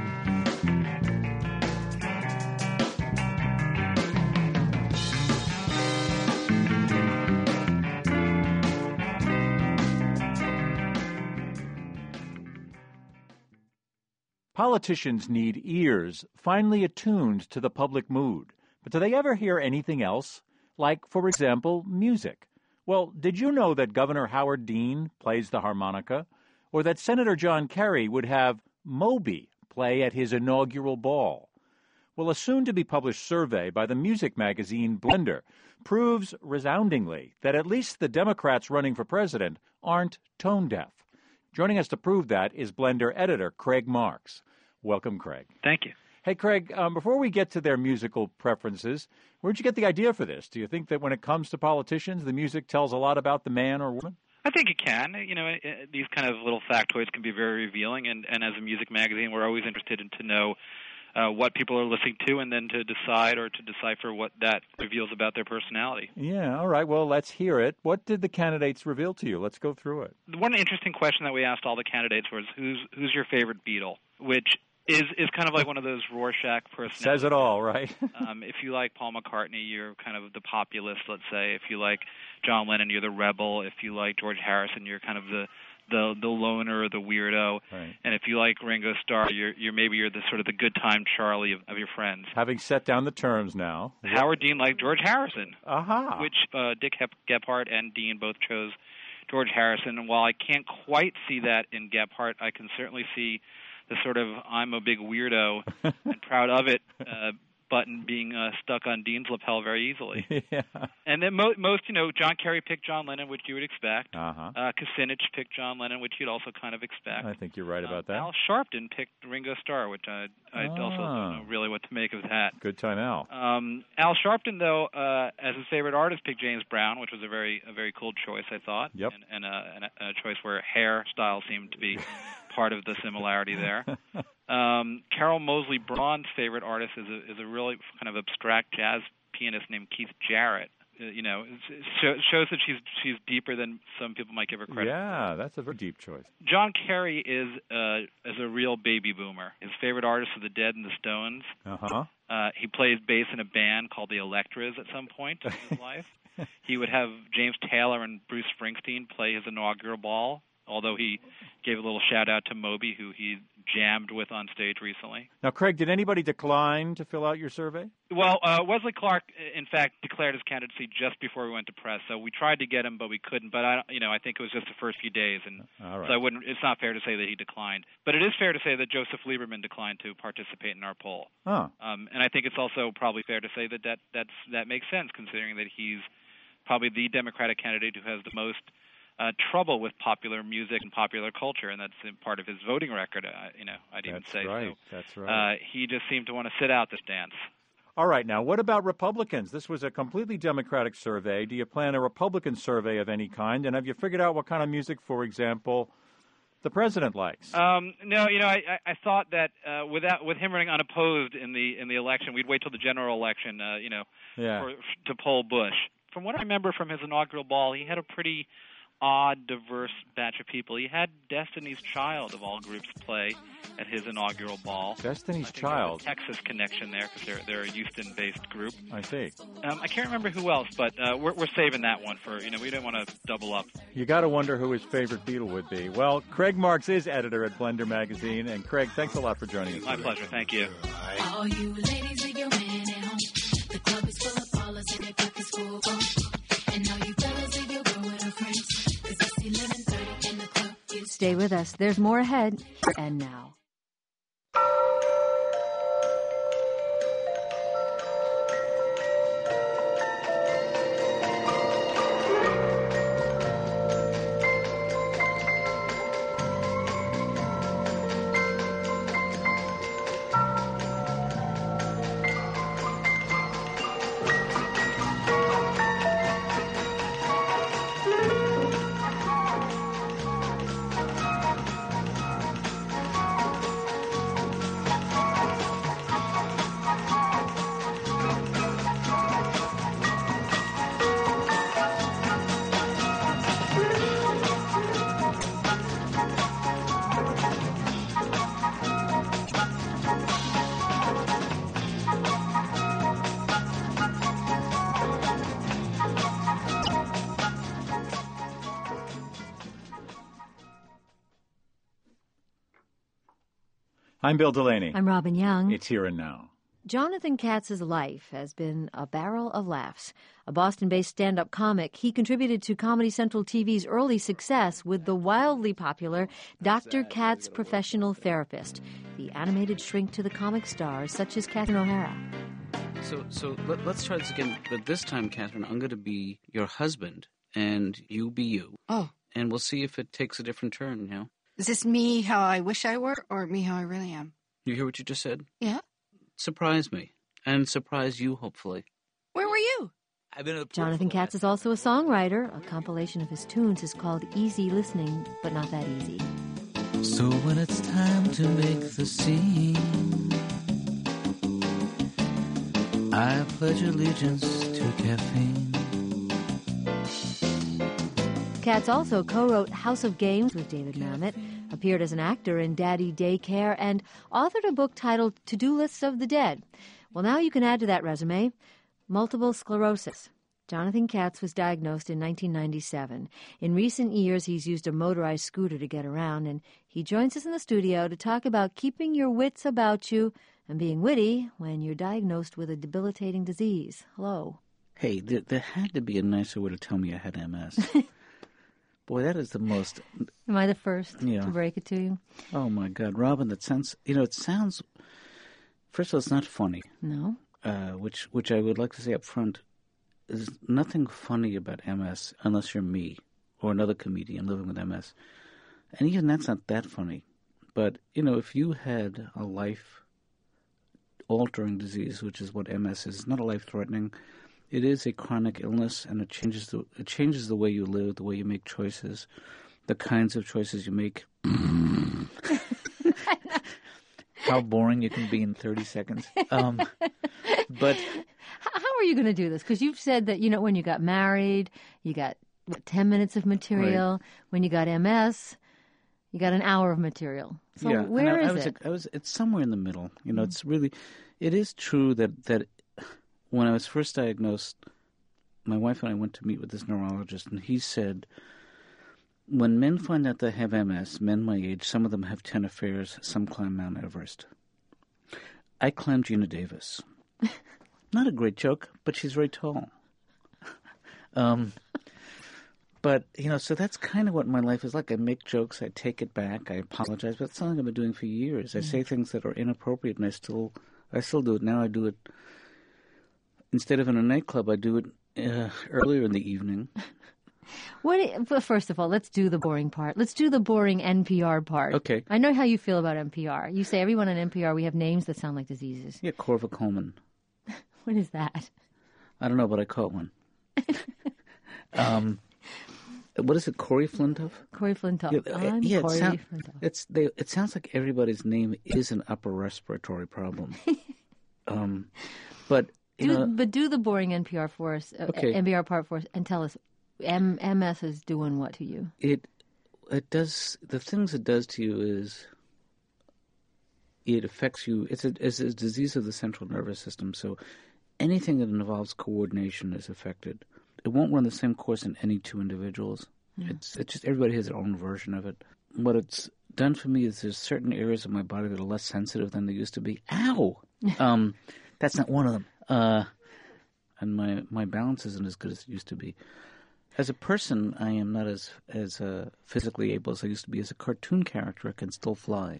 Politicians need ears finely attuned to the public mood. But do they ever hear anything else? Like, for example, music. Well, did you know that Governor Howard Dean plays the harmonica? Or that Senator John Kerry would have Moby play at his inaugural ball? Well, a soon-to-be-published survey by the music magazine Blender proves resoundingly that at least the Democrats running for president aren't tone-deaf. Joining us to prove that is Blender editor Craig Marks. Welcome, Craig. Thank you. Hey, Craig, before we get to their musical preferences, where'd you get the idea for this? Do you think that when it comes to politicians, the music tells a lot about the man or woman? I think it can. You know, these kind of little factoids can be very revealing, and as a music magazine, we're always interested to know what people are listening to and then to decide or to decipher what that reveals about their personality. Yeah, all right. Well, let's hear it. What did the candidates reveal to you? Let's go through it. One interesting question that we asked all the candidates was, who's your favorite Beatle? Which is kind of like one of those Rorschach personalities. Says it all, right? If you like Paul McCartney, you're kind of the populist, let's say. If you like John Lennon, you're the rebel. If you like George Harrison, you're kind of the loner or the weirdo. Right. And if you like Ringo Starr, you're the sort of the good time Charlie of your friends. Having set down the terms now. Howard Dean liked George Harrison, Aha. which Dick Gephardt and Dean both chose George Harrison. And while I can't quite see that in Gephardt, I can certainly see the sort of I'm a big weirdo and proud of it button being stuck on Dean's lapel very easily. Yeah. And then most, John Kerry picked John Lennon, which you would expect. Uh-huh. Kucinich picked John Lennon, which you'd also kind of expect. I think you're right about that. Al Sharpton picked Ringo Starr, which I also don't know really what to make of that. Good time, Al. Al Sharpton, though, as his favorite artist, picked James Brown, which was a very cool choice, I thought. Yep. And a choice where hairstyle seemed to be part of the similarity there. Carol Moseley Braun's favorite artist is a really kind of abstract jazz pianist named Keith Jarrett. It shows that she's deeper than some people might give her credit. Yeah, that's a very deep choice. John Kerry is a real baby boomer. His favorite artists are the Dead and the Stones. Uh-huh. He plays bass in a band called the Electras at some point in his life. He would have James Taylor and Bruce Springsteen play his inaugural ball, although he gave a little shout-out to Moby, who he jammed with on stage recently. Now, Craig, did anybody decline to fill out your survey? Well, Wesley Clark, in fact, declared his candidacy just before we went to press, so we tried to get him, but we couldn't. But I think it was just the first few days, and all right. So it's not fair to say that he declined. But it is fair to say that Joseph Lieberman declined to participate in our poll. Oh. And I think it's also probably fair to say that makes sense, considering that he's probably the Democratic candidate who has the most trouble with popular music and popular culture, and that's part of his voting record. I'd even say right. so. That's right. He just seemed to want to sit out this dance. All right, now what about Republicans? This was a completely Democratic survey. Do you plan a Republican survey of any kind? And have you figured out what kind of music, for example, the president likes? No, I thought that with him running unopposed in the election, we'd wait till the general election, to poll Bush. From what I remember from his inaugural ball, he had a pretty odd, diverse batch of people. He had Destiny's Child, of all groups, play at his inaugural ball. Destiny's Child? Texas connection there, because they're a Houston-based group. I see. I can't remember who else, but we're saving that one for, we don't want to double up. You got to wonder who his favorite Beatle would be. Well, Craig Marks is editor at Blender Magazine, and Craig, thanks a lot for joining us. My pleasure. Thank you. All you ladies and your man at home, the club is full of ballers and their pockets full of and all you fellas and your girl with her friends. Stay with us. There's more ahead. And now. I'm Bill Delaney. I'm Robin Young. It's Here and Now. Jonathan Katz's life has been a barrel of laughs. A Boston-based stand-up comic, he contributed to Comedy Central TV's early success with the wildly popular Dr. Katz Professional Therapist, the animated shrink to the comic stars such as Catherine O'Hara. So let's try this again. But this time, Catherine, I'm going to be your husband, and you be you. Oh. And we'll see if it takes a different turn, Is this me how I wish I were, or me how I really am? You hear what you just said? Yeah. Surprise me. And surprise you, hopefully. Where were you? Jonathan Katz is also a songwriter. A compilation of his tunes is called Easy Listening, but Not That Easy. So when it's time to make the scene, I pledge allegiance to caffeine. Katz also co-wrote House of Games with David Mamet, appeared as an actor in Daddy Daycare, and authored a book titled To-Do Lists of the Dead. Well, now you can add to that resume multiple sclerosis. Jonathan Katz was diagnosed in 1997. In recent years, he's used a motorized scooter to get around, and he joins us in the studio to talk about keeping your wits about you and being witty when you're diagnosed with a debilitating disease. Hello. Hey, there had to be a nicer way to tell me I had MS. Boy, that is the most... Am I the first to break it to you? Oh, my God. Robin, that sounds... it sounds... First of all, it's not funny. No. Which I would like to say up front. There's nothing funny about MS unless you're me or another comedian living with MS. And even that's not that funny. But, if you had a life-altering disease, which is what MS is, not a life-threatening... It is a chronic illness, and it changes the way you live, the way you make choices, the kinds of choices you make. How boring you can be in 30 seconds. But how are you going to do this? Because you've said that when you got married, you got 10 minutes of material. Right. When you got MS, you got an hour of material. So where is it? It's somewhere in the middle. It's really. It is true that. When I was first diagnosed, my wife and I went to meet with this neurologist, and he said, when men find out they have MS, men my age, some of them have 10 affairs, some climb Mount Everest. I climbed Gina Davis. Not a great joke, but she's very tall. But, so that's kind of what my life is like. I make jokes, I take it back, I apologize, but it's something I've been doing for years. I say things that are inappropriate, and I still do it. Now I do it. Instead of in a nightclub, I do it Earlier in the evening. Well, first of all, let's do the boring part. Let's do the boring NPR part. Okay. I know how you feel about NPR. You say everyone on NPR, we have names that sound like diseases. Yeah, Corva-Coleman. What is that? I don't know, but I caught one. What is it, Corey Flintoff? Corey Flintoff. I'm Corey Flintoff. It sounds like everybody's name is an upper respiratory problem. But do the boring NPR for us, okay. NPR part for us, and tell us, MS is doing what to you? It does, the things it does to you is it affects you. It's a disease of the central nervous system, so anything that involves coordination is affected. It won't run the same course in any two individuals. Yeah. It's just everybody has their own version of it. What it's done for me is there's certain areas of my body that are less sensitive than they used to be. Ow! That's not one of them. And my balance isn't as good as it used to be. As a person, I am not as physically able as I used to be. As a cartoon character, I can still fly.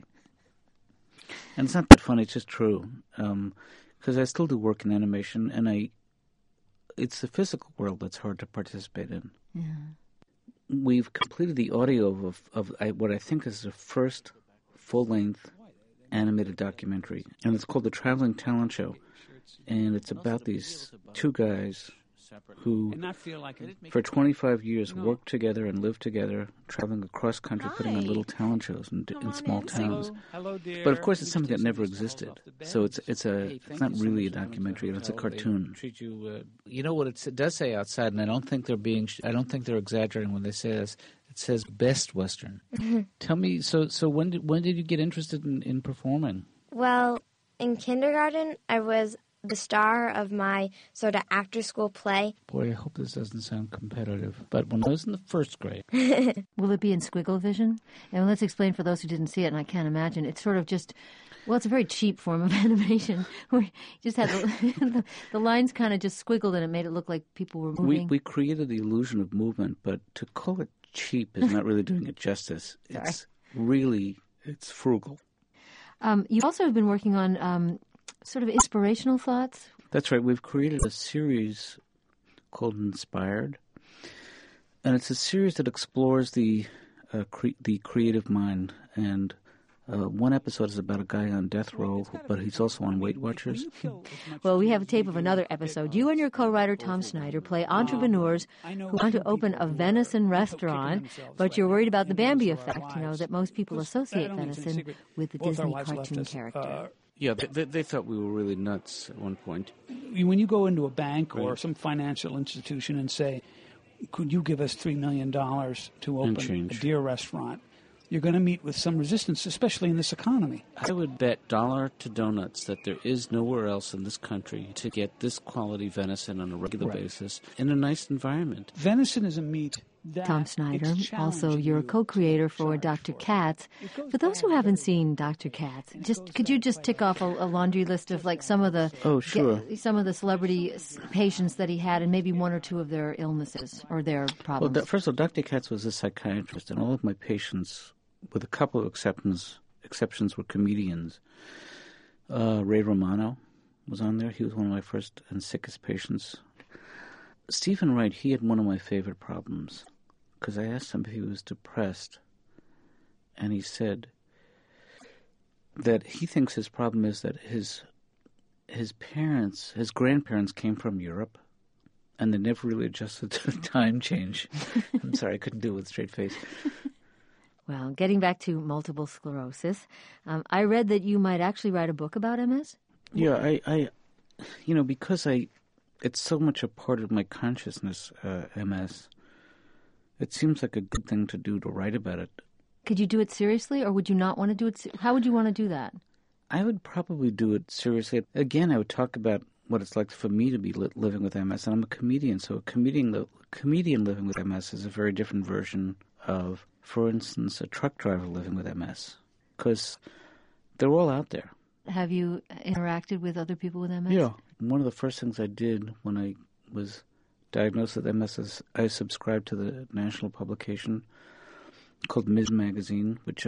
And it's not that funny, it's just true. Because I still do work in animation, and it's the physical world that's hard to participate in. Yeah. We've completed the audio of what I think is the first full-length animated documentary, and it's called The Traveling Talent Show. And it's about these two guys who, for 25 years, worked together and lived together, traveling across country, putting on little talent shows in small towns. But of course, it's something that never existed. So it's not really a documentary; it's a cartoon. You know what it does say outside, and I don't think they're exaggerating when they say this. It says Best Western. Tell me, so when did you get interested in performing? Well, in kindergarten, I was the star of my sort of after-school play. Boy, I hope this doesn't sound competitive, but when I was in the first grade... Will it be in squiggle vision? And let's explain for those who didn't see it, and I can't imagine. It's sort of just... Well, it's a very cheap form of animation where you just had the lines kind of just squiggled and it made it look like people were moving. We created the illusion of movement, but to call it cheap is not really doing it justice. It's frugal. You also have been working on sort of inspirational thoughts. That's right. We've created a series called Inspired, and it's a series that explores the creative mind. And one episode is about a guy on death row, but he's also on Weight Watchers. Well, we have a tape of another episode. You and your co-writer Tom Snyder play entrepreneurs who want to open a venison restaurant, but you're worried about the Bambi effect, that most people associate venison with the Disney cartoon character. Yeah, they thought we were really nuts at one point. When you go into a bank or some financial institution and say, could you give us $3 million to open a deer restaurant, you're going to meet with some resistance, especially in this economy. I would bet dollar to donuts that there is nowhere else in this country to get this quality venison on a regular basis in a nice environment. Venison is a meat. Tom Snyder, also you're a co-creator for Dr. Katz. For those who haven't seen Dr. Katz, could you just tick off a laundry list of like some of the some of the celebrity patients that he had and maybe one or two of their illnesses or their problems? Well, first of all, Dr. Katz was a psychiatrist, and all of my patients, with a couple of exceptions, were comedians. Ray Romano was on there. He was one of my first and sickest patients. Stephen Wright, he had one of my favorite problems, because I asked him if he was depressed, and he said that he thinks his problem is that his grandparents came from Europe, and they never really adjusted to the time change. I'm sorry, I couldn't do it with a straight face. Well, getting back to multiple sclerosis, I read that you might actually write a book about MS? Yeah, I because it's so much a part of my consciousness, MS. It seems like a good thing to do, to write about it. Could you do it seriously, or would you not want to do it? How would you want to do that? I would probably do it seriously. Again, I would talk about what it's like for me to be living with MS, and I'm a comedian, so a comedian living with MS is a very different version of, for instance, a truck driver living with MS, because they're all out there. Have you interacted with other people with MS? Yeah. One of the first things I did when I was diagnosed with MS is I subscribed to the national publication called Ms. Magazine, which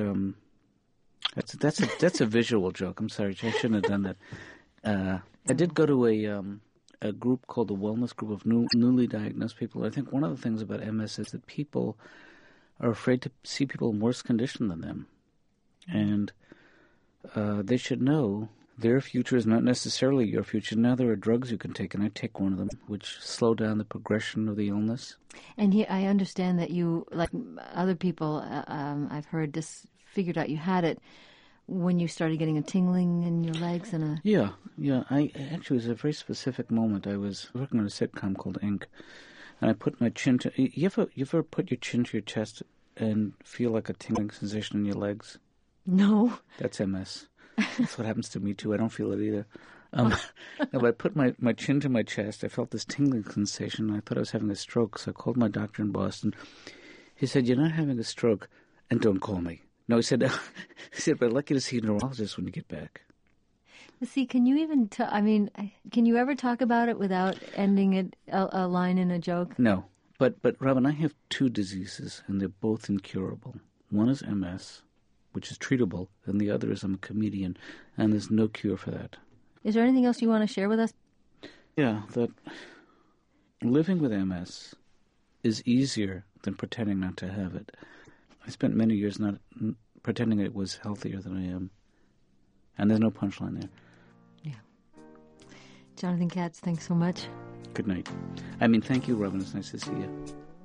that's a visual joke. I'm sorry, I shouldn't have done that. I did go to a group called the Wellness Group of newly diagnosed people. I think one of the things about MS is that people are afraid to see people in worse condition than them. And they should know their future is not necessarily your future. Now there are drugs you can take, and I take one of them, which slow down the progression of the illness. And I understand that you, like other people, I've heard this, figured out you had it when you started getting a tingling in your legs and a... Yeah. I actually, it was a very specific moment. I was working on a sitcom called Ink, and I put my chin to... You ever put your chin to your chest and feel like a tingling sensation in your legs? No. That's MS. That's what happens to me, too. I don't feel it either. No, but I put my chin to my chest. I felt this tingling sensation. I thought I was having a stroke, so I called my doctor in Boston. He said, "You're not having a stroke, and don't call me." No, he said, but I'd like you to see a neurologist when you get back. See, can you even... can you ever talk about it without ending it a line in a joke? No. But Robin, I have two diseases, and they're both incurable. One is MS, which is treatable, and the other is I'm a comedian, and there's no cure for that. Is there anything else you want to share with us? Yeah, that living with MS is easier than pretending not to have it. I spent many years not pretending it was healthier than I am, and there's no punchline there. Yeah. Jonathan Katz, thanks so much. Good night. Thank you, Robin. It's nice to see you.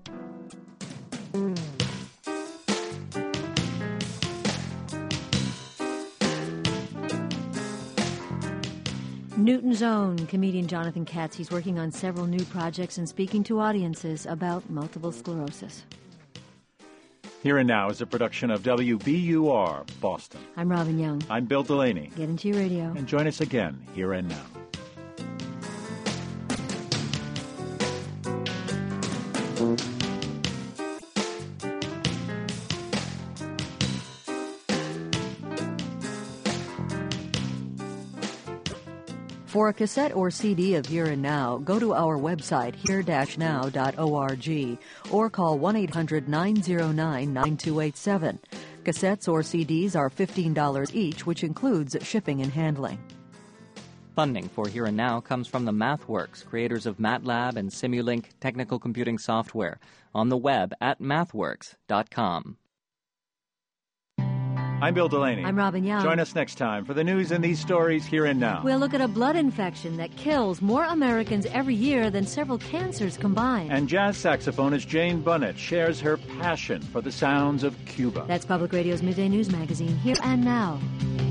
Newton's Own comedian Jonathan Katz. He's working on several new projects and speaking to audiences about multiple sclerosis. Here and Now is a production of WBUR, Boston. I'm Robin Young. I'm Bill Delaney. Get into your radio. And join us again, Here and Now. For a cassette or CD of Here and Now, go to our website, here-now.org, or call 1-800-909-9287. Cassettes or CDs are $15 each, which includes shipping and handling. Funding for Here and Now comes from the MathWorks, creators of MATLAB and Simulink technical computing software, on the web at mathworks.com. I'm Bill Delaney. I'm Robin Young. Join us next time for the news and these stories Here and Now. We'll look at a blood infection that kills more Americans every year than several cancers combined. And jazz saxophonist Jane Bunnett shares her passion for the sounds of Cuba. That's Public Radio's Midday News Magazine, Here and Now.